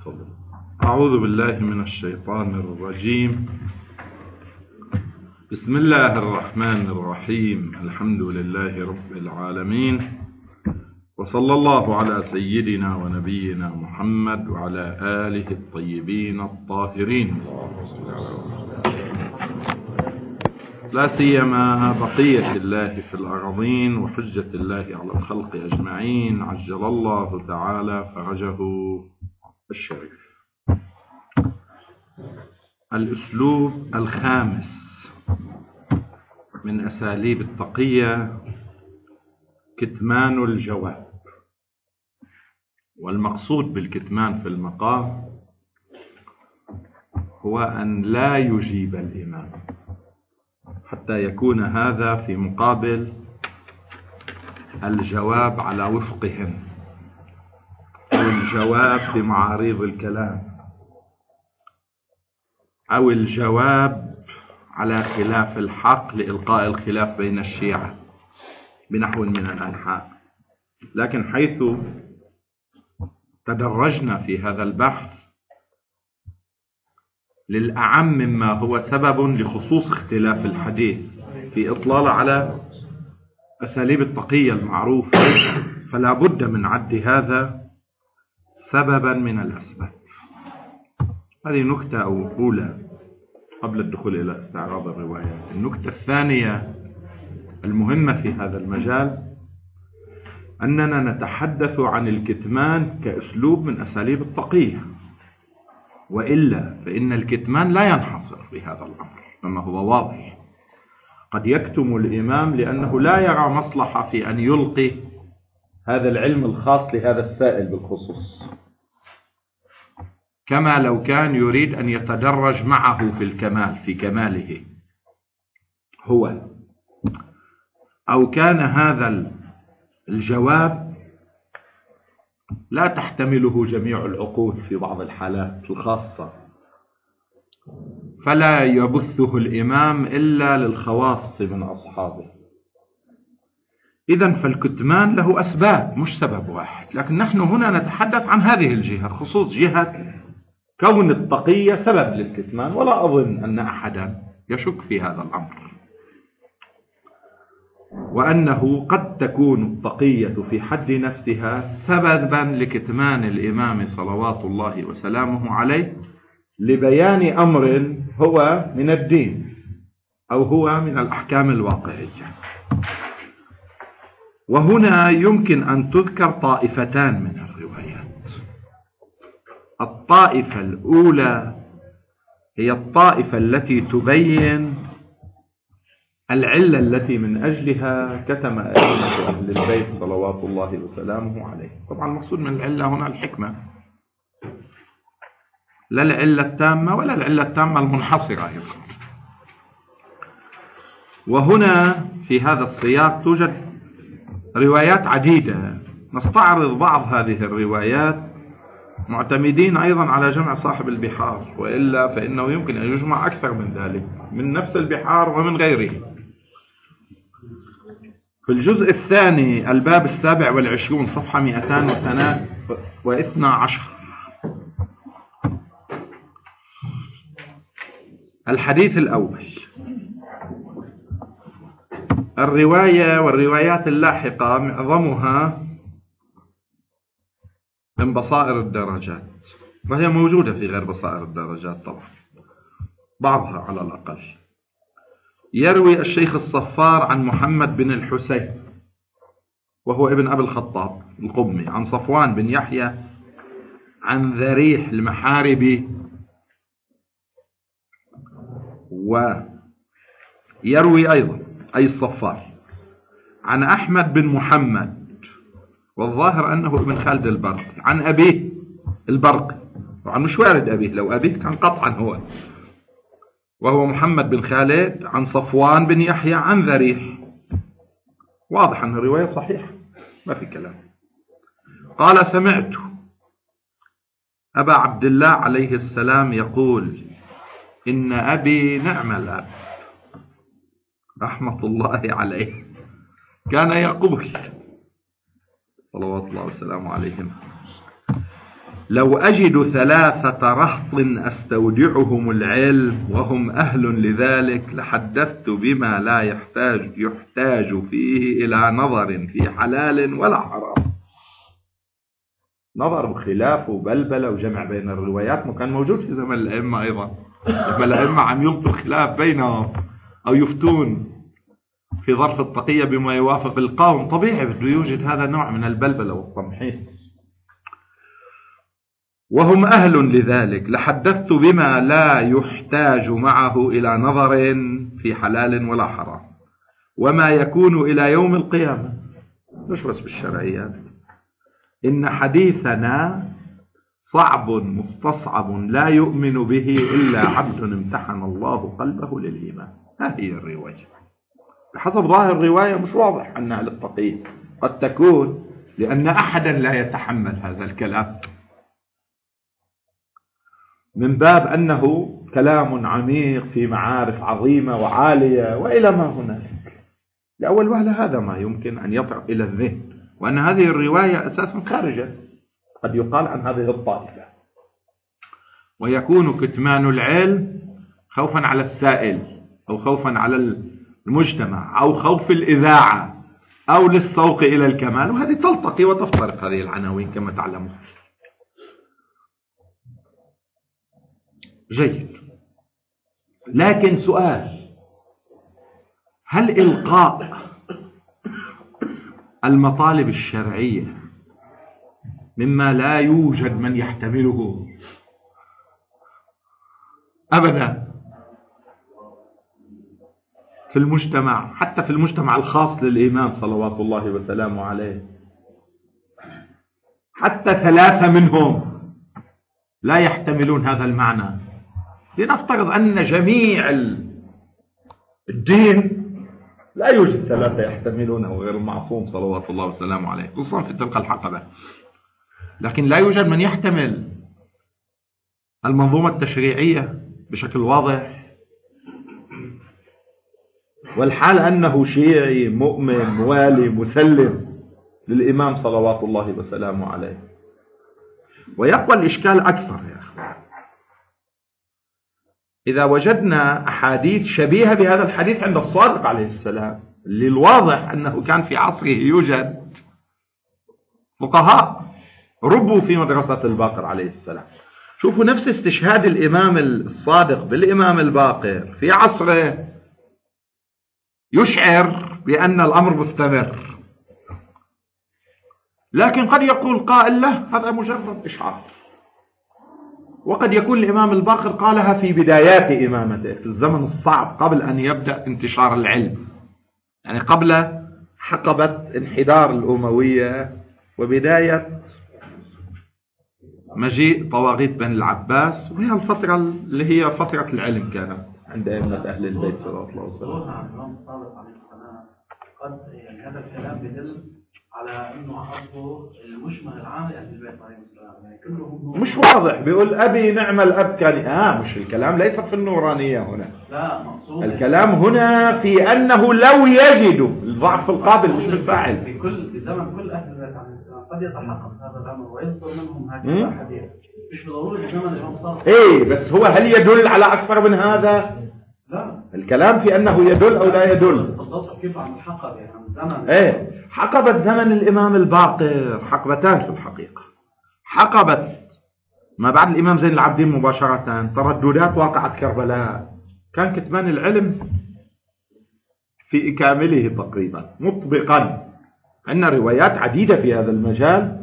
أعوذ بالله من الشيطان الرجيم. بسم الله الرحمن الرحيم. الحمد لله رب العالمين، وصلى الله على سيدنا ونبينا محمد وعلى آله الطيبين الطاهرين، لا سيما بقية الله في الأرضين وحجة الله على الخلق أجمعين، عجل الله تعالى فرجه الشريف. الأسلوب الخامس من أساليب التقية كتمان الجواب. والمقصود بالكتمان في المقام هو أن لا يجيب الإمام حتى يكون هذا في مقابل الجواب على وفقهم، أو الجواب بمعاريض الكلام، أو الجواب على خلاف الحق لإلقاء الخلاف بين الشيعة بنحو من الأنحاء. لكن حيث تدرجنا في هذا البحث للأعم مما هو سبب لخصوص اختلاف الحديث في إطلالة على أساليب التقية المعروفة، فلا بد من عد هذا سببا من الأسباب. هذه نكتة أولى قبل الدخول إلى استعراض الروايات. النكتة الثانية المهمة في هذا المجال أننا نتحدث عن الكتمان كأسلوب من أساليب التقية، وإلا فإن الكتمان لا ينحصر في هذا الأمر كما هو واضح. قد يكتم الإمام لأنه لا يرى مصلحة في أن يلقي هذا العلم الخاص لهذا السائل بالخصوص، كما لو كان يريد أن يتدرج معه في الكمال، في كماله هو، أو كان هذا الجواب لا تحتمله جميع العقول في بعض الحالات الخاصة، فلا يبثه الإمام إلا للخواص من أصحابه. إذن فالكتمان له أسباب مش سبب واحد، لكن نحن هنا نتحدث عن هذه الجهة، خصوص جهة كون التقية سبب للكتمان، ولا أظن أن أحدا يشك في هذا الأمر، وأنه قد تكون التقية في حد نفسها سببا لكتمان الإمام صلوات الله وسلامه عليه لبيان أمر هو من الدين أو هو من الأحكام الواقعية. وهنا يمكن أن تذكر طائفتان من الروايات. الطائفة الأولى هي الطائفة التي تبين العلة التي من أجلها كتم أئمة أهل البيت صلوات الله وسلامه عليه. طبعا المقصود من العلة هنا الحكمة، لا العلة التامة ولا العلة التامة المنحصرة أيضا. وهنا في هذا السياق توجد روايات عديدة، نستعرض بعض هذه الروايات معتمدين أيضا على جمع صاحب البحار، وإلا فإنه يمكن أن يجمع أكثر من ذلك من نفس البحار ومن غيره. في الجزء الثاني الباب 27 صفحة 212 الحديث الأول. الرواية والروايات اللاحقة معظمها من بصائر الدرجات، وهي موجودة في غير بصائر الدرجات طبعا، بعضها على الأقل. يروي الشيخ الصفار عن محمد بن الحسين وهو ابن أبي الخطاب القمي، عن صفوان بن يحيى عن ذريح المحاربي، ويروي أيضا أي الصفار عن أحمد بن محمد، والظاهر أنه ابن خالد البرقي، عن أبيه البرقي، طبعا مش وارد أبيه، لو أبيه كان قطعا هو، وهو محمد بن خالد عن صفوان بن يحيى عن ذريح. واضح أن الرواية صحيحة ما في كلام. قال: سمعت أبا عبد الله عليه السلام يقول: إن أبي نعم الأب رحمة الله عليه كان يقول صلوات الله وسلامه عليهم: لو أجد 3 رهط أستودعهم العلم وهم أهل لذلك لحدثت بما لا يحتاج فيه إلى نظر في حلال ولا حرام. نظر وخلاف وبلبلة وجمع بين الروايات ما كان موجود في زمن الأئمة أيضا. لما الأئمة عم يلقوا الخلاف بينهم أو يفتون في ظرف التقية بما يوافق القوم، طبيعي بده يوجد هذا النوع من البلبلة والتمحيص. وهم أهل لذلك لحدثت بما لا يحتاج معه إلى نظر في حلال ولا حرام وما يكون إلى يوم القيامة. مش بس بالشرعيات، إن حديثنا صعب مستصعب لا يؤمن به إلا عبد امتحن الله قلبه للإيمان. هذه الرواية بحسب ظاهر الرواية مش واضح أنها للتقييد، قد تكون لأن أحدا لا يتحمل هذا الكلام من باب أنه كلام عميق في معارف عظيمة وعالية وإلى ما هنالك. لأول وهلة هذا ما يمكن أن يطرأ إلى الذهن، وأن هذه الرواية أساسا خارجة قد يقال عن هذه الطائفة. ويكون كتمان العلم خوفا على السائل أو خوفا على المجتمع أو خوف الإذاعة أو للسوق إلى الكمال، وهذه تلتقي وتفترق هذه العناوين كما تعلمون. جيد، لكن سؤال: هل إلقاء المطالب الشرعية مما لا يوجد من يحتمله أبدا في المجتمع، حتى في المجتمع الخاص للإمام صلوات الله وسلامه عليه، حتى 3 منهم لا يحتملون هذا المعنى، لنفترض أن جميع الدين لا يوجد 3 يحتملونه غير المعصوم صلوات الله وسلامه عليه، خصوصا في تلك الحقبة، لكن لا يوجد من يحتمل المنظومة التشريعية بشكل واضح، والحال أنه شيعي مؤمن موالي مسلم للإمام صلوات الله وسلامه عليه. ويبقى الإشكال أكثر يا أخوان إذا وجدنا أحاديث شبيهة بهذا الحديث عند الصادق عليه السلام، اللي الواضح أنه كان في عصره يوجد فقهاء ربوا في مدرسة الباقر عليه السلام. شوفوا نفس استشهاد الإمام الصادق بالإمام الباقر في عصره يشعر بأن الأمر مستمر، لكن قد يقول قائل له هذا مجرد إشعار، وقد يكون الإمام الباقر قالها في بدايات إمامته في الزمن الصعب قبل أن يبدأ انتشار العلم، يعني قبل حقبة انحدار الأموية وبداية مجيء طواغيت بن العباس، وهي الفترة اللي هي فترة العلم كانت عند أئمة أهل البيت صلى الله عليه وسلم. الإمام الصادق عليه السلام قد يعني هذا الكلام يدل على أنه عصره المشمل العام لأهل البيت عليه السلام، يعني كلهم مش واضح بيقول أبي نعم الأب كان مش الكلام ليس في النورانية هنا، لا مقصود الكلام هنا في أنه لو يجدوا الضعف القابل مش الفاعل في زمن كل أهل البيت عليه السلام قد يتحقق هذا الأمر ويصدر منهم هكذا حديث، مش بضروري زمن الإمام الصادق. بس هو هل يدل على أكثر من هذا؟ لا، الكلام في أنه يدل أو لا يدل. بالضبط كيف عن الحقبة يعني زمن حقبة زمن الإمام الباقر حقبتان في الحقيقة. حقبة ما بعد الإمام زين العابدين مباشرة، ترددات واقعة كربلاء، كان كتمان العلم في كامله تقريبا مطبقا. عندنا روايات عديدة في هذا المجال،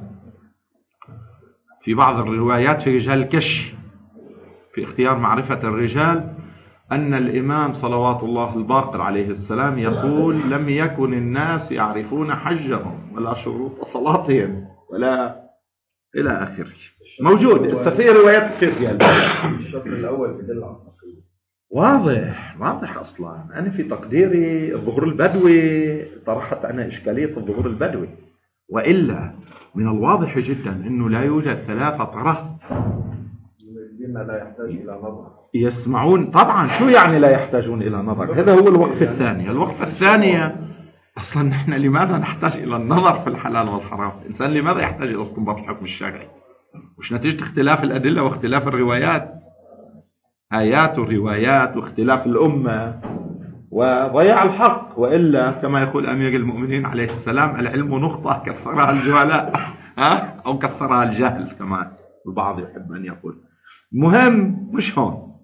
في بعض الروايات في رجال الكشف في اختيار معرفة الرجال أن الإمام صلوات الله الباقر عليه السلام يقول: لم يكن الناس يعرفون حجهم ولا شروط صلاتهم ولا إلى آخره. موجود في روايات كثير فيها. الشرط الأول بدل على التقييد. واضح أصلا. أنا في تقديري الظهور البدوي طرحت أنا إشكالية الظهور البدوي، وإلا من الواضح جدا أنه لا يوجد 3 طرح لا يحتاج إلى نظر يسمعون. طبعا شو يعني لا يحتاجون إلى نظر؟ هذا هو الوقفة الثانية. الوقفة الثانية أصلا نحن لماذا نحتاج إلى النظر في الحلال والحرام؟ الإنسان لماذا يحتاج إلى استنباط الحكم الشرعي؟ مش نتيجة اختلاف الأدلة واختلاف الروايات، آيات وروايات واختلاف الأمة وضياع الحق. وإلا كما يقول أمير المؤمنين عليه السلام: العلم نقطة كثرها الجهلاء أو كثرها الجهل كما البعض يحب أن يقول. المهم مش هون،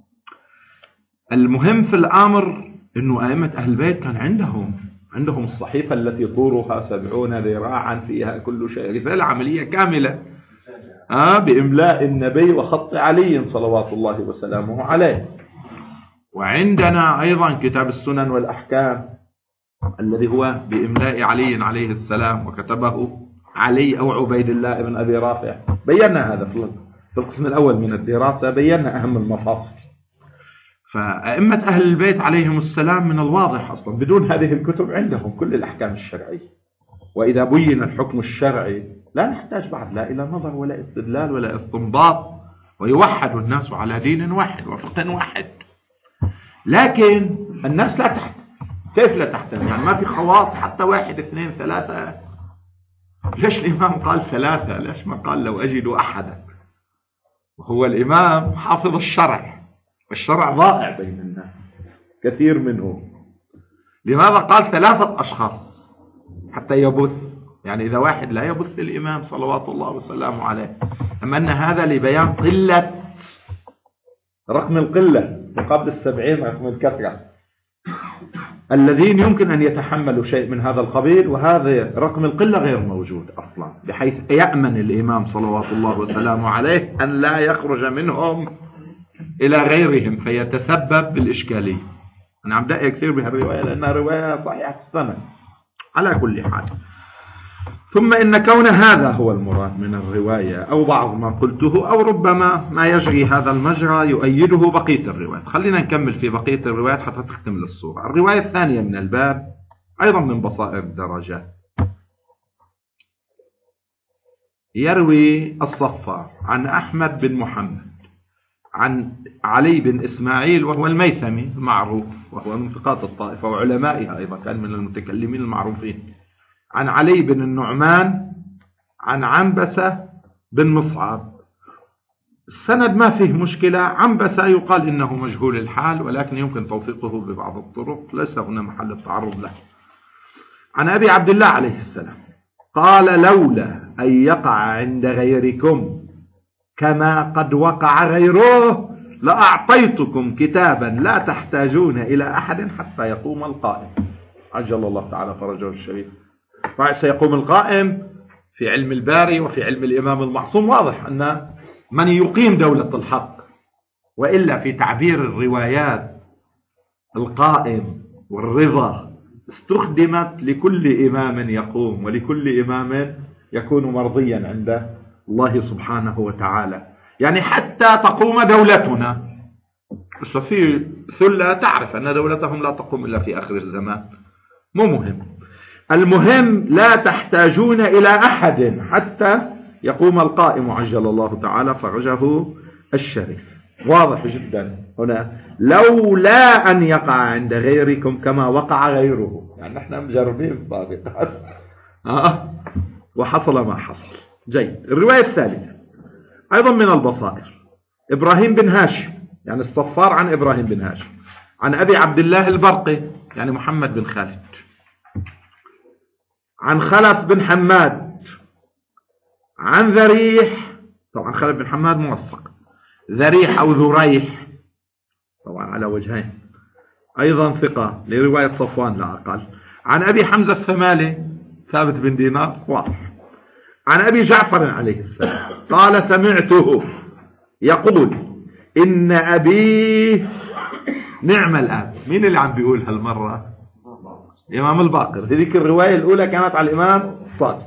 المهم في الأمر أنه أئمة أهل البيت كان عندهم الصحيفة التي طورها 70 ذراعا فيها كل شيء، رسالة عملية كاملة بإملاء النبي وخط علي صلوات الله وسلامه عليه. وعندنا أيضا كتاب السنن والأحكام الذي هو بإملاء علي عليه السلام، وكتبه علي أو عبيد الله بن أبي رافع. بينا هذا في القسم الأول من الدراسة، بينا أهم المفاصل. فأئمة أهل البيت عليهم السلام من الواضح أصلا بدون هذه الكتب عندهم كل الأحكام الشرعية، وإذا بين الحكم الشرعي لا نحتاج بعد لا إلى نظر ولا استدلال ولا استنباط، ويوحد الناس على دين واحد وفقه واحد. لكن الناس لا تحت، كيف لا تحتم؟ يعني ما في خواص حتى 1 2 3. ليش الإمام قال 3؟ ليش ما قال لو أجد أحدا؟ وهو الإمام حافظ الشرع، والشرع ضائع بين الناس كثير منه. لماذا قال 3 أشخاص حتى يبث؟ يعني إذا واحد لا يبث الإمام صلوات الله وسلامه عليه. أما أن هذا لبيان قلة، رقم القلة مقابل 70 رقم الكثرة، الذين يمكن أن يتحملوا شيء من هذا القبيل، وهذا رقم القلة غير موجود أصلا، بحيث يأمن الإمام صلوات الله وسلامه عليه أن لا يخرج منهم إلى غيرهم فيتسبب بالإشكالية. أنا عم دقق كثير بهالرواية لأنها رواية صحيحة السنة على كل حال. ثم إن كون هذا هو المراد من الرواية أو بعض ما قلته، أو ربما ما يجري هذا المجرى يؤيده بقية الروايات. خلينا نكمل في بقية الروايات حتى تكتمل الصورة. الرواية الثانية من الباب أيضا من بصائر الدرجات، يروي الصفار عن أحمد بن محمد عن علي بن إسماعيل وهو الميثمي المعروف، وهو من ثقات الطائفة وعلمائها أيضا، كان من المتكلمين المعروفين، عن علي بن النعمان عن عنبسة بن مصعب. السند ما فيه مشكلة. عنبسة يقال إنه مجهول الحال، ولكن يمكن توثيقه ببعض الطرق، ليس هنا محل التعرض له. عن أبي عبد الله عليه السلام قال: لولا أن يقع عند غيركم كما قد وقع غيره لأعطيتكم كتابا لا تحتاجون إلى أحد حتى يقوم القائم. عجل الله تعالى فرجه الشريف. سيقوم القائم في علم الباري وفي علم الإمام المعصوم واضح أن من يقيم دولة الحق، وإلا في تعبير الروايات القائم والرضا استخدمت لكل إمام يقوم ولكل إمام يكون مرضيا عند الله سبحانه وتعالى. يعني حتى تقوم دولتنا. بس في ثلة تعرف أن دولتهم لا تقوم إلا في آخر الزمان، مو مهم. المهم لا تحتاجون إلى أحد حتى يقوم القائم عجل الله تعالى فرجه الشريف. واضح جدا هنا، لولا أن يقع عند غيركم كما وقع غيره. يعني نحن مجربين الطريقات وحصل ما حصل. جيد. الرواية الثالثة أيضا من البصائر، إبراهيم بن هاشم، يعني الصفار عن إبراهيم بن هاشم عن أبي عبد الله البرقي، يعني محمد بن خالد، عن خلف بن حماد عن ذريح. طبعا خلف بن حماد موثق، ذريح أو ذريح طبعا على وجهين، أيضا ثقة لرواية صفوان لا أقل. عن أبي حمزة الثمالي ثابت بن دينار واضح. عن أبي جعفر عليه السلام قال: سمعته يقول: إن أبي نعم الآب. مين اللي عم بيقول هالمرة؟ الإمام الباقر. هذيك الرواية الأولى كانت على الإمام الصادق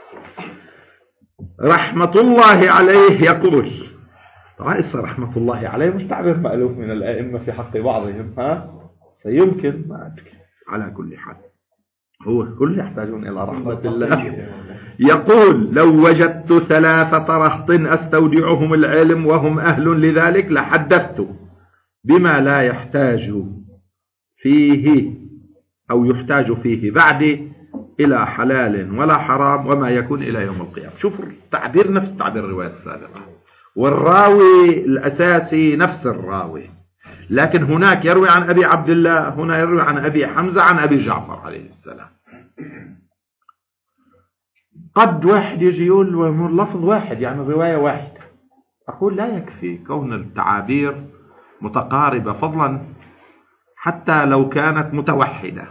رحمة الله عليه يقول. طبعا رحمة الله عليه مش تعبير مألوف من الأئمة في حق بعضهم، سيمكن ما أدري. على كل حال هو كل يحتاجون إلى رحمة الله. يقول: لو وجدت 3 رهط أستودعهم العلم وهم أهل لذلك لحدثت بما لا يحتاج فيه أو يحتاج فيه بعدي إلى حلال ولا حرام وما يكون إلى يوم القيامة. شوفوا التعبير نفس تعبير الرواية السابقة، والراوي الأساسي نفس الراوي، لكن هناك يروي عن أبي عبد الله، هنا يروي عن أبي حمزة عن أبي جعفر عليه السلام. قد واحد يجي يقول لفظ واحد يعني رواية واحدة، أقول لا يكفي كون التعابير متقاربة، فضلا حتى لو كانت متوحدة.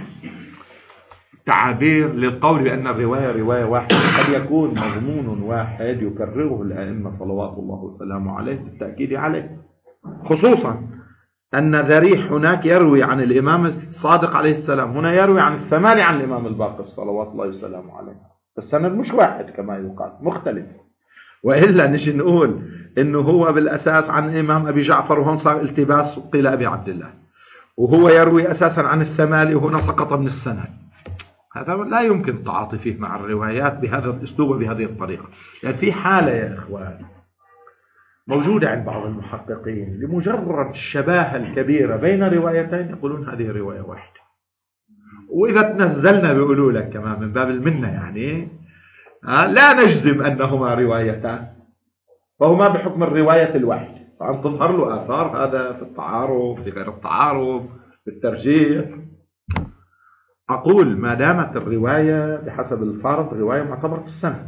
تعابير للقول بأن الرواية رواية واحدة قد يكون مضمون واحد يكرره الأئمة صلوات الله وسلامه عليه بالتأكيد عليه، خصوصا أن ذريح هناك يروي عن الإمام الصادق عليه السلام، هنا يروي عن الثمانية عن الإمام الباقر صلوات الله وسلامه عليه، السند مش واحد كما يقال، مختلف. وإلا نجي نقول إنه هو بالأساس عن الإمام أبي جعفر وهون صار التباس قيل أبي عبد الله، وهو يروي أساسا عن الثمالي وهنا سقط من السند. هذا لا يمكن التعاطي فيه مع الروايات بهذا الأسلوب وبهذه الطريقة. يعني في حالة يا إخوان موجودة عند بعض المحققين لمجرد الشباهة الكبيرة بين روايتين يقولون هذه رواية واحدة، وإذا تنزلنا بيقولوا لك كمان من باب المنة يعني لا نجزم أنهما روايتان، فهما بحكم الرواية الواحدة، طبعا تظهر له آثار هذا في التعارض في غير التعارض في الترجيح. أقول ما دامت الرواية بحسب الفارض رواية معتبرة في السند،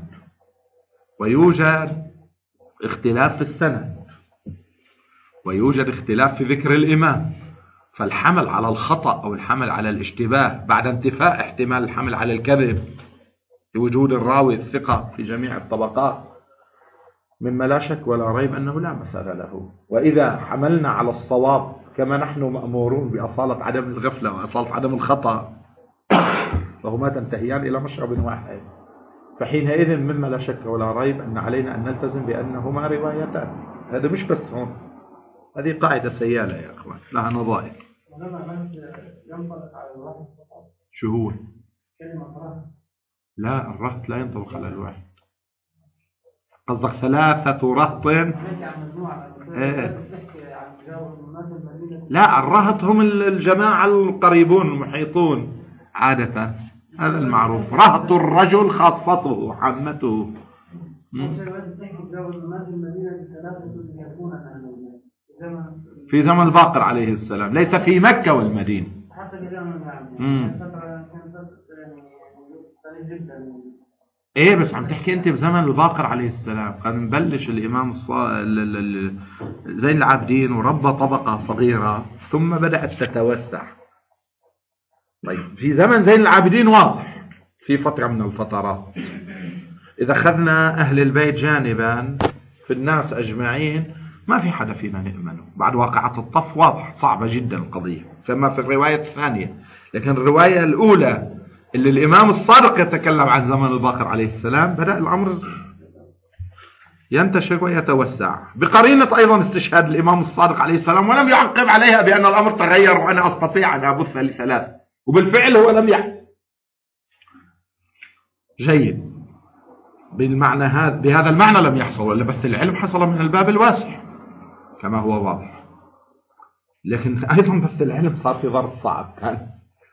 ويوجد اختلاف في السند، ويوجد اختلاف في ذكر الإمام، فالحمل على الخطأ أو الحمل على الاشتباه بعد انتفاء احتمال الحمل على الكذب بوجود الراوي الثقة في جميع الطبقات مما لا شك ولا ريب أنه لا مثال له. وإذا حملنا على الصواب كما نحن مأمورون بأصالة عدم الغفلة وأصالة عدم الخطأ، فهما تنتهيان إلى مشرب واحد، فحينئذ مما لا شك ولا ريب أن علينا أن نلتزم بأنهما روايتان. هذا مش بس هون، هذه قاعدة سيالة يا أخوان لها نظائر. شو هو؟ لا الرهط لا ينطبق على الواحد، قصدك ثلاثة رهط؟ لا الرهط هم الجماعة القريبون المحيطون عادة، هذا المعروف. رهط الرجل خاصته عامته. في زمن الباقر عليه السلام، ليس في مكة والمدينة. ايه بس عم تحكي انت بزمن الباقر عليه السلام، كان مبلش الامام زين العابدين وربى طبقة صغيرة ثم بدأت تتوسع. طيب في زمن زين العابدين واضح في فترة من الفترات إذا أخذنا أهل البيت جانبا في الناس أجمعين ما في حدا فينا نؤمنه بعد واقعة الطف، واضح صعبة جدا القضية كما في الرواية الثانية. لكن الرواية الأولى اللي الإمام الصادق يتكلم عن زمن الباقر عليه السلام بدأ الأمر ينتشر ويتوسع بقرينة أيضا استشهاد الإمام الصادق عليه السلام، ولم يعقب عليها بأن الأمر تغير وأنا أستطيع أن أبث لثلاث، وبالفعل هو لم يحدث. جيد، بالمعنى هذا بهذا المعنى لم يحصل، ولا بث العلم حصل من الباب الواسع كما هو واضح. لكن أيضا بث العلم صار في ظرف صعب، كان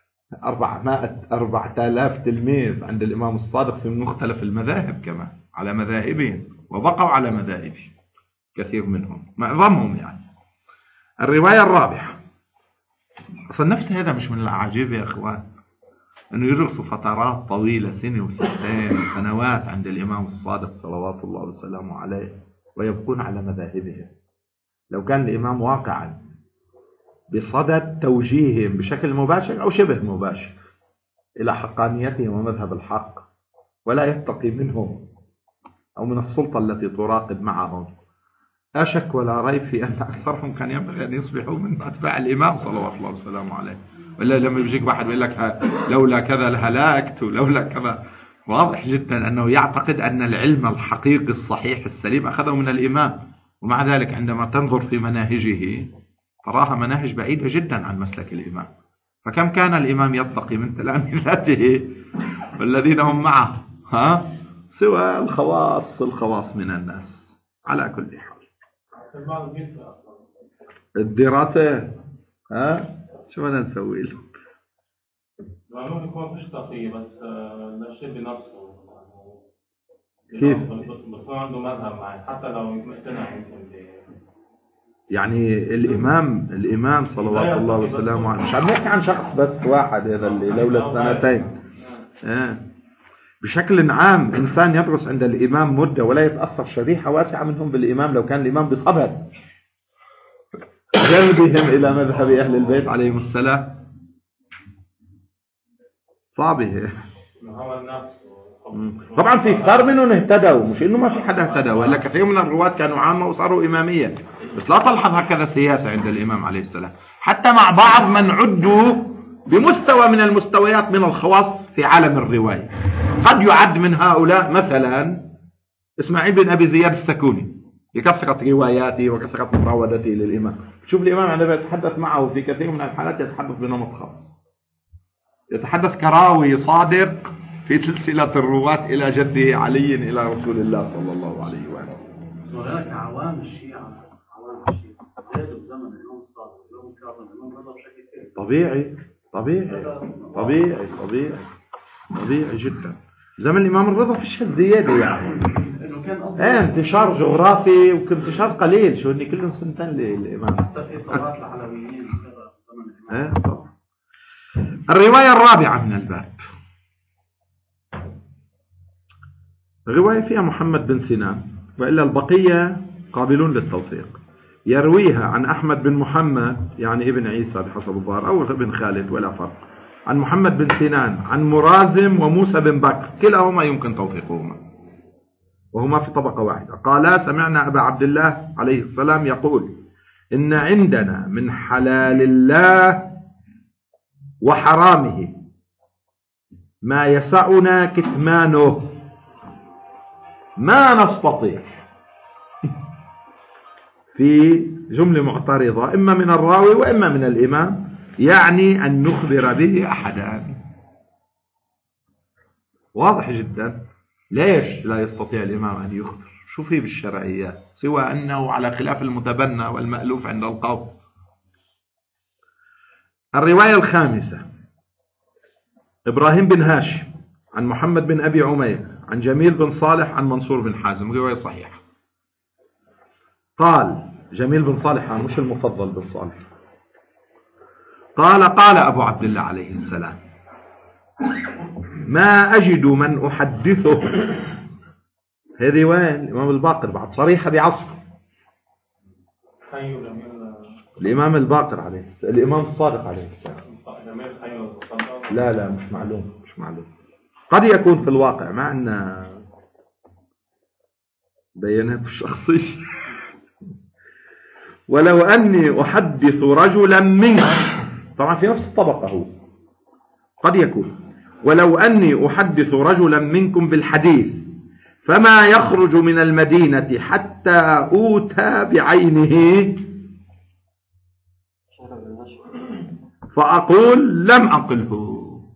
4000 تلميذ عند الإمام الصادق في مختلف المذاهب كمان على مذاهبهم، وبقوا على مذاهبهم كثير منهم معظمهم يعني. الرواية الرابعة أصلا نفس هذا مش من العجيب يا أخوان أنه يجلسوا فترات طويلة سنة وسنتين وسنوات عند الإمام الصادق صلوات الله وسلامه عليه ويبقون على مذاهبهم. لو كان الإمام واقعا بصدد توجيههم بشكل مباشر أو شبه مباشر إلى حقانيتهم ومذهب الحق، ولا يتقي منهم أو من السلطة التي تراقب معهم، أشك ولا ريب في أن أكثرهم كان ينبغي أن يصبحوا من أتباع الإمام صلوات الله وسلامه عليه. ولا لما يجيك واحد يقول لك لولا كذا لهلكت ولولا كذا، واضح جدا أنه يعتقد أن العلم الحقيقي الصحيح السليم أخذه من الإمام، ومع ذلك عندما تنظر في مناهجه تراها مناهج بعيدة جدا عن مسلك الإمام. فكم كان الإمام يتقي من تلاميذته والذين هم معه سوى الخواص من الناس. على كل حال الدراسة شو بدنا نسوي له؟ ممنوع يكون فيش تقية بس الشيء بنفسه كيف؟ بيكون عنده مذهب معين حتى لو مقتنع يمكن يعني الإمام صلوات الله وسلامه عليه، مش عم نحكي عن شخص بس واحد هذا اللي لولا السنتين. بشكل عام إنسان يدرس عند الإمام مدة ولا يتأثر شريحة واسعة منهم بالإمام لو كان الإمام بصبر يهديهم إلى مذهب أهل البيت عليهم السلام، صعبة. طبعا في كثار منهم اهتدوا، مش انه ما في حدا اهتدى، ولا كثير من الرواة كانوا عامة وصاروا إمامية، بس لا تلحظ هكذا سياسة عند الإمام عليه السلام، حتى مع بعض من عدوا بمستوى من المستويات من الخواص في عالم الرواية. قد يعد من هؤلاء مثلا إسماعيل بن أبي زياد السكوني بكثرة رواياته وكثرة مراودته للإمام. شوف الإمام عندما يتحدث معه في كثير من الحالات يتحدث بنمط خاص، يتحدث كراوي صادق في سلسلة الرواة إلى جده علي إلى رسول الله صلى الله عليه وآله. وهناك عوام الشيعة زادوا بزمن الإمام الصادق الإمام الكاظم الإمام رضا بشكل كبير. طبيعي جدا. زمن الإمام الرضا فيش هالزيادة يعني. انتشار جغرافي وانتشار قليل، شو إني كلهم سنتين للإمام. حتى في صلاة العلويين كذا زمن الإمام. طبعا. الرواية الرابعة من الباب رواية فيها محمد بن سنان، وإلا البقية قابلون للتوثيق. يرويها عن أحمد بن محمد يعني ابن عيسى بحسب الظاهر أو ابن خالد ولا فرق، عن محمد بن سنان عن مرازم وموسى بن بكر، كلاهما يمكن توثيقهما وهما في طبقة واحدة. قالا سمعنا أبا عبد الله عليه السلام يقول إن عندنا من حلال الله وحرامه ما يسعنا كتمانه ما نستطيع. في جملة معترضة إما من الراوي وإما من الإمام، يعني أن نخبر به أحدا. واضح جدا. ليش لا يستطيع الإمام أن يخبر؟ شو فيه بالشرعيات سوى أنه على خلاف المتبنى والمألوف عند القوم. الرواية الخامسة إبراهيم بن هاشم عن محمد بن أبي عمير عن جميل بن صالح عن منصور بن حازم، رواية صحيحة. قال جميل بن صالح مش المفضل بن صالح. قال أبو عبد الله عليه السلام ما أجد من أحدثه. هذه وين الإمام الباقر بعد صريحة بعصره. الإمام الباقر عليه السلام، الإمام الصادق عليه السلام. لا مش معلوم. قد يكون في الواقع مع أن بيانات الشخصية. ولو أني أحدث رجلا منك، طبعا في نفس الطبقة هو، قد يكون ولو أني أحدث رجلا منكم بالحديث فما يخرج من المدينة حتى أوتى بعينه فأقول لم أقله.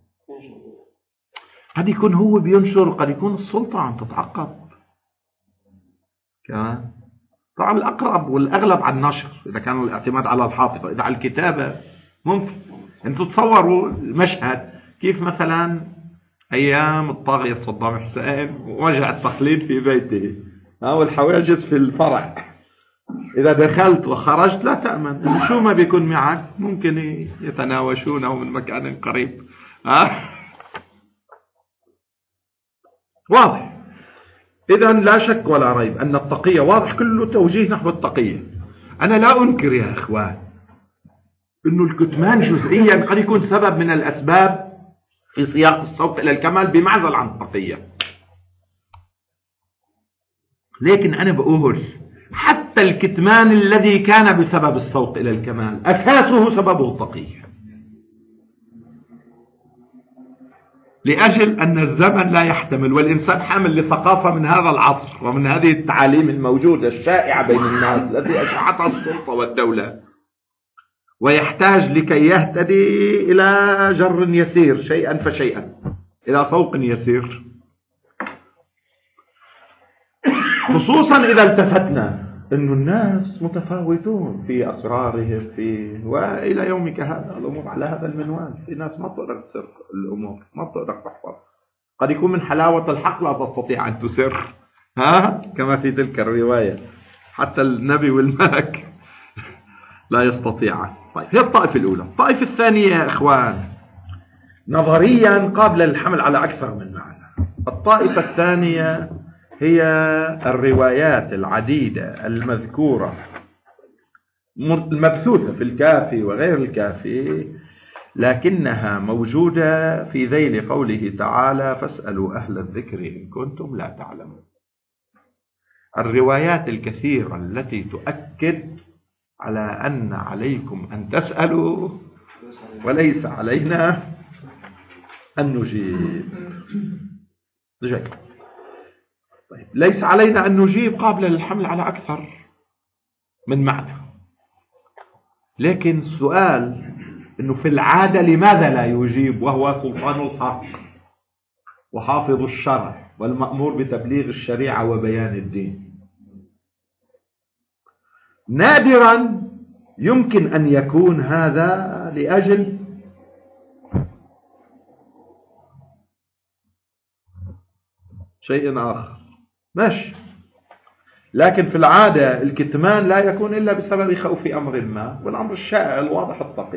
قد يكون هو بينشر، قد يكون السلطة عم تتعقب كمان. طبعا الأقرب والأغلب على النشر إذا كان الاعتماد على الحافظة. إذا على الكتابة ممكن أنتم تصوروا مشهد كيف مثلا أيام الطاغية صدام حسين وجع التقليد في بيته والحواجز في الفرع، إذا دخلت وخرجت لا تأمن شو ما بيكون معك، ممكن يتناوشونه من مكان قريب. واضح. إذن لا شك ولا ريب أن التقية واضح كله توجيه نحو التقية. أنا لا أنكر يا إخوان أنه الكتمان جزئيا قد يكون سبب من الأسباب في سياق الصوت إلى الكمال بمعزل عن التقية، لكن أنا بقول حتى الكتمان الذي كان بسبب الصوت إلى الكمال أساسه سببه التقية، لأجل أن الزمن لا يحتمل والإنسان حامل لثقافة من هذا العصر ومن هذه التعاليم الموجودة الشائعة بين الناس التي أشعتها السلطة والدولة، ويحتاج لكي يهتدي إلى جر يسير شيئا فشيئا إلى سوق يسير، خصوصا إذا التفتنا أن الناس متفاوتون في أسرارهم وإلى يومك هذا الأمور على هذا المنوال. في ناس ما بتقدر تسر الأمور، ما بتقدر تحفظ. قد يكون من حلاوة الحق لا تستطيع أن تسر، كما في تلك الرواية حتى النبي والملك لا يستطيع. طيب هي الطائفة الأولى. الطائفة الثانية يا إخوان نظريا قابلة للحمل على أكثر من معنى. الطائفة الثانية هي الروايات العديدة المذكورة المبثوثة في الكافي وغير الكافي، لكنها موجودة في ذيل قوله تعالى فاسألوا أهل الذكر إن كنتم لا تعلمون. الروايات الكثيرة التي تؤكد على أن عليكم أن تسألوا وليس علينا أن نجيب. جيد. طيب ليس علينا أن نجيب قابلة للحمل على أكثر من معنى، لكن السؤال أنه في العادة لماذا لا يجيب وهو سلطان الحق وحافظ الشرع والمأمور بتبليغ الشريعة وبيان الدين؟ نادرا يمكن أن يكون هذا لأجل شيء آخر، ماشي، لكن في العادة الكتمان لا يكون إلا بسبب خوف أمر ما، والأمر الشائع الواضح التقي.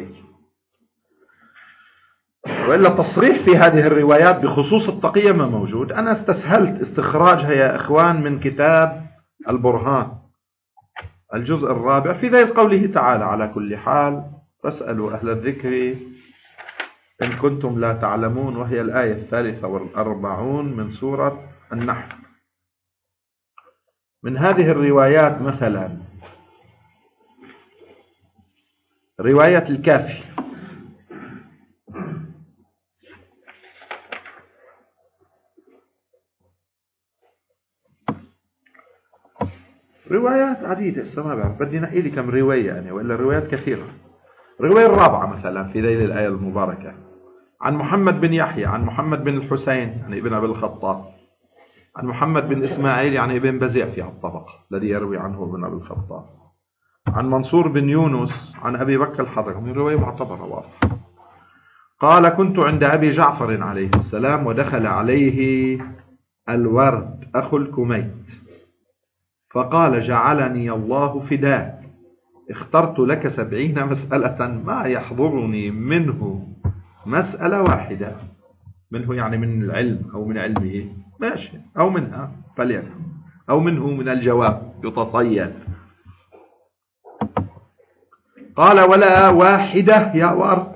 وإلا تصريح في هذه الروايات بخصوص التقية ما موجود. أنا استسهلت استخراجها يا إخوان من كتاب البرهان الجزء الرابع في ذيل قوله تعالى على كل حال فاسألوا أهل الذكر إن كنتم لا تعلمون، وهي الآية 43 من سورة النحل. من هذه الروايات مثلا رواية الكافي روايات عديدة، ما بعرف بدي نقي لي كم رواية يعني، وإلا روايات كثيرة. الرواية الرابعة مثلا في ذيل الآية المباركة عن محمد بن يحيى عن محمد بن الحسين يعني ابن أبي الخطاب عن محمد بن إسماعيل يعني ابن بزيع في الطبقة الذي يروي عنه ابن أبي الخطاب عن منصور بن يونس عن أبي بكر الحضرمي، رواية معتبرة واضحة. قال كنت عند أبي جعفر عليه السلام ودخل عليه الورد أخو الكميت فقال جعلني الله فداك اخترت لك 70 مسألة ما يحضرني منه مسألة واحدة، منه يعني من العلم أو من علمه ماشي، أو منها فليكن، أو منه من الجواب يتصيد. قال ولا واحدة يا ورد؟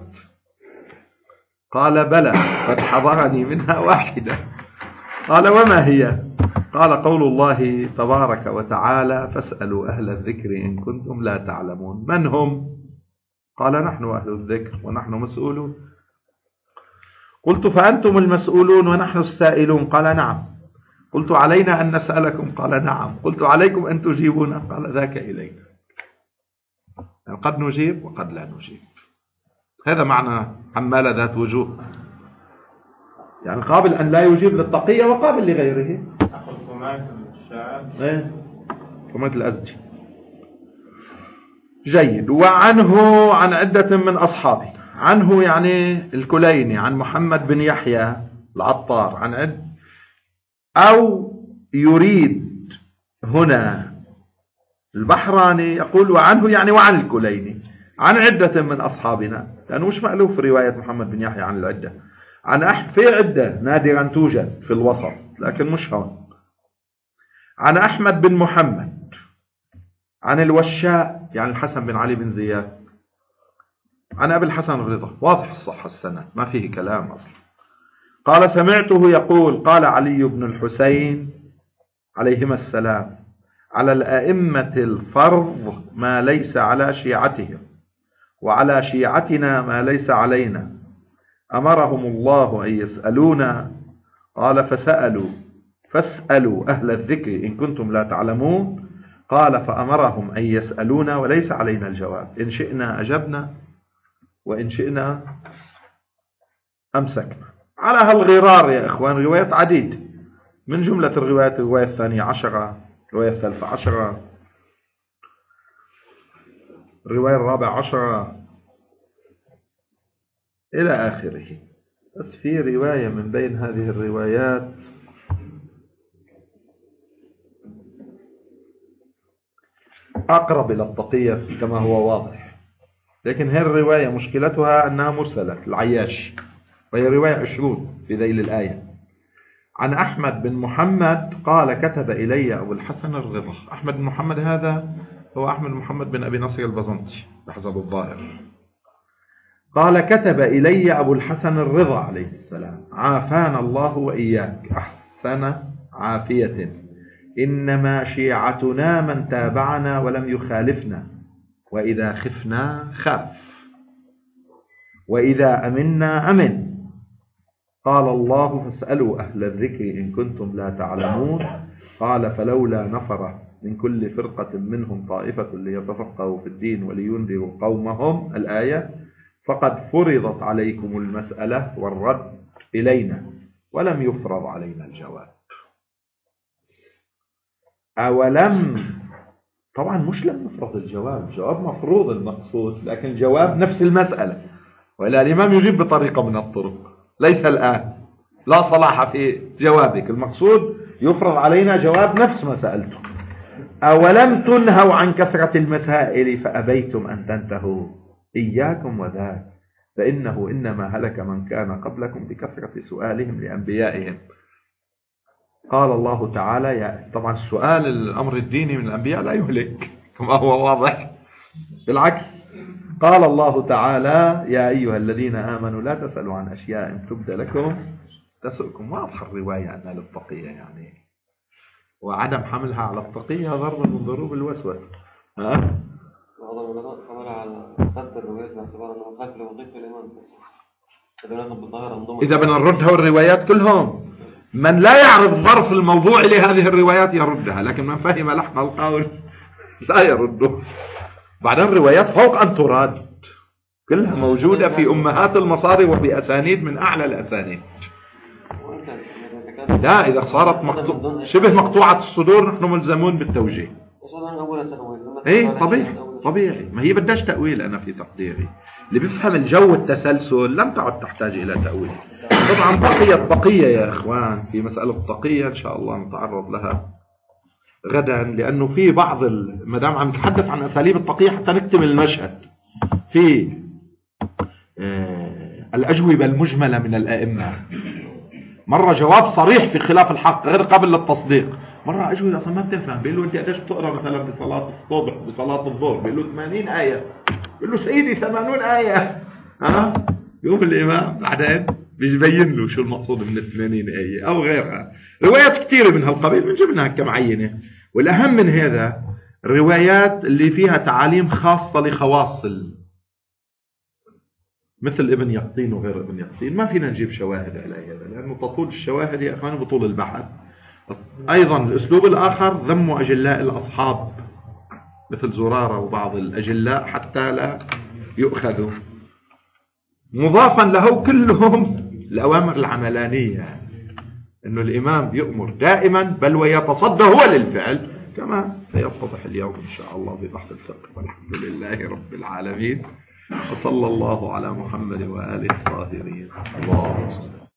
قال بلى قد حضرني منها واحدة. قال وما هي؟ قال قول الله تبارك وتعالى فاسألوا أهل الذكر إن كنتم لا تعلمون. من هم؟ قال نحن أهل الذكر ونحن مسؤولون. قلت فأنتم المسؤولون ونحن السائلون؟ قال نعم. قلت علينا أن نسألكم؟ قال نعم. قلت عليكم أن تجيبونا؟ قال ذاك إلينا. يعني قد نجيب وقد لا نجيب، هذا معنى عمالة ذات وجوه، يعني قابل أن لا يجيب للتقية وقابل لغيره. أخذ كمية الشاعر كمية الأزدي. جيد. وعنه عن عدة من أصحابه، عنه يعني الكليني عن محمد بن يحيى العطار عن عد، أو يريد هنا البحراني يقول وعنه يعني وعن الكليني عن عدة من أصحابنا، لأنه مش مألوف في رواية محمد بن يحيى عن العدة. عن في عدة نادرا توجد في الوسط لكن مش هون. عن أحمد بن محمد عن الوشاء يعني الحسن بن علي بن زياد عن أبي الحسن الرضا، واضح الصحة السنة ما فيه كلام أصلا. قال سمعته يقول قال علي بن الحسين عليهما السلام على الأئمة الفرض ما ليس على شيعتهم وعلى شيعتنا ما ليس علينا، أمرهم الله أن يسألونا. قال فاسألوا أهل الذكر إن كنتم لا تعلمون. قال فأمرهم أن يسألونا وليس علينا الجواب، إن شئنا أجبنا وإن شئنا أمسكنا. على هالغرار يا إخوان روايات عديد، من جملة الروايات الرواية 12، رواية 13، الرواية 14 إلى آخره. بس في رواية من بين هذه الروايات أقرب إلى التقية كما هو واضح، لكن هذه الرواية مشكلتها أنها مرسلة العياشي، وهي رواية 20 في ذيل الآية. عن أحمد بن محمد قال كتب إلي أبو الحسن الرضا. أحمد بن محمد هذا هو أحمد بن محمد بن أبي نصر البزنطي بحسب الظاهر. قال كتب إلي أبو الحسن الرضا عليه السلام: عافانا الله وإياك أحسن عافية، إنما شيعتنا من تابعنا ولم يخالفنا، وإذا خفنا خاف، وإذا أمنا أمن. قال الله: فاسألوا أهل الذكر إن كنتم لا تعلمون. قال: فلولا نفر من كل فرقة منهم طائفة ليتفقهوا في الدين ولينذروا قومهم. الآية: فقد فرضت عليكم المسألة والرد إلينا ولم يفرض علينا الجواب. أولم، طبعا مش لم يفرض الجواب، الجواب مفروض المقصود، لكن الجواب نفس المسألة، وإلا الإمام يجيب بطريقة من الطرق، ليس الآن، لا صلاح في جوابك، المقصود يفرض علينا جواب نفس ما سألته. أولم تنهوا عن كثرة المسائل فأبيتم أن تنتهوا، إياكم وذاك، فإنه إنما هلك من كان قبلكم بكثرة سؤالهم لأنبيائهم. قال الله تعالى، طبعا السؤال الأمر الديني من الأنبياء لا يهلك كما هو واضح، بالعكس. قال الله تعالى: يا أيها الذين آمنوا لا تسألوا عن أشياء إن تبد لكم تسؤكم. واضح الرواية أنها للتقية يعني، وعدم حملها على التقية ضرب من ضروب الوسوسة. بعض العلماء حمل على قدر الروايات باعتبار أنه خاف لوظيفة الإمام. إذا بدنا نردها الروايات كلهم، من لا يعرف ظرف الموضوع لهذه الروايات يردها، لكن من فهم لحن القول لا يرده. بعدين الروايات فوق أن تراد كلها موجودة في أمهات المصادر وبأسانيد من أعلى الأسانيد. لا، إذا صارت شبه مقطوعة الصدور نحن ملزمون بالتوجيه. إيه طبيعي، ما هي بدهاش تأويل. أنا في تقديري اللي بيفهم الجو التسلسل لم تعد تحتاج إلى تأويل. طبعا بقية يا إخوان في مسألة التقية إن شاء الله نتعرض لها غدا، لأنه في بعض مدام عم نتحدث عن أساليب التقية حتى نكتمل المشهد، في الأجوبة المجملة من الأئمة، مرة جواب صريح في خلاف الحق غير قابل للتصديق، مرة أجوبة أصلا ما بتفهم. بيقول له أنت قديش بتقرأ مثلا بصلاة الصبح بصلاة الظهر؟ بيقول له 80 آية. بيقول له سيدي 80 آية. يقوم الإمام بعدين بيبين له شو المقصود من 80 آية أو غيرها. روايات كثيرة من هالقبيل بنجيبناها كم عينة، والأهم من هذا الروايات اللي فيها تعاليم خاصة لخواص مثل ابن يقطين وغير ابن يقطين، ما فينا نجيب شواهد على هذا لأنه تطول الشواهد يا أخواني بطول البحث. أيضا الأسلوب الآخر ذم أجلاء الأصحاب مثل زرارة وبعض الأجلاء حتى لا يؤخذوا، مضافا له كلهم الأوامر العملانية، أنه الإمام يؤمر دائما بل ويتصدى هو للفعل، كما سيتضح اليوم إن شاء الله ببحث الفقه. والحمد لله رب العالمين، وصلى الله على محمد وآله الطاهرين. اللهم صل